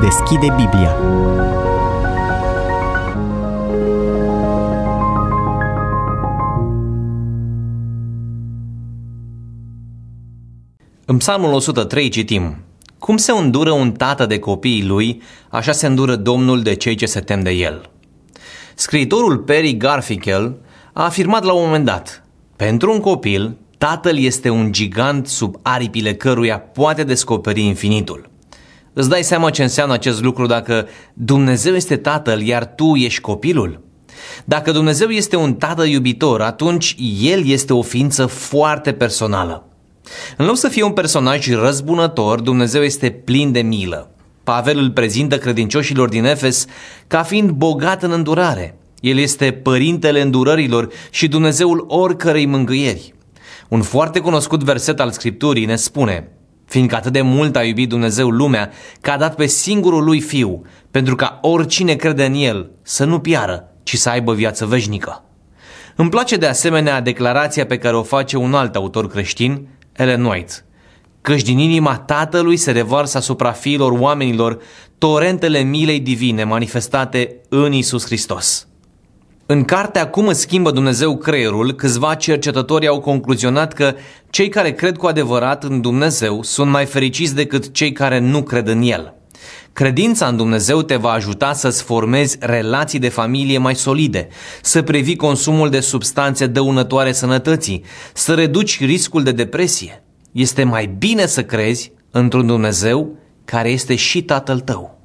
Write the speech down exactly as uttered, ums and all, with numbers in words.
deschide Biblia. În Psalmul o sută trei citim: Cum se îndură un tată de copiii lui, așa se îndură Domnul de cei ce se tem de el. Scriitorul Perry Garfinkel a afirmat la un moment dat: pentru un copil, tatăl este un gigant sub aripile căruia poate descoperi infinitul. Îți dai seama ce înseamnă acest lucru dacă Dumnezeu este tatăl, iar tu ești copilul? Dacă Dumnezeu este un tată iubitor, atunci El este o ființă foarte personală. În loc să fie un personaj răzbunător, Dumnezeu este plin de milă. Pavel îl prezintă credincioșilor din Efes ca fiind bogat în îndurare. El este părintele îndurărilor și Dumnezeul oricărei mângâieri. Un foarte cunoscut verset al Scripturii ne spune: fiindcă atât de mult a iubit Dumnezeu lumea, că a dat pe singurul lui Fiu, pentru ca oricine crede în El să nu piară, ci să aibă viață veșnică. Îmi place de asemenea declarația pe care o face un alt autor creștin, Ellen White: căci din inima Tatălui se revarsă asupra fiilor oamenilor torentele milei divine manifestate în Iisus Hristos. În cartea Cum îți schimbă Dumnezeu creierul, câțiva cercetători au concluzionat că cei care cred cu adevărat în Dumnezeu sunt mai fericiți decât cei care nu cred în El. Credința în Dumnezeu te va ajuta să-ți formezi relații de familie mai solide, să previi consumul de substanțe dăunătoare sănătății, să reduci riscul de depresie. Este mai bine să crezi într-un Dumnezeu care este și Tatăl tău.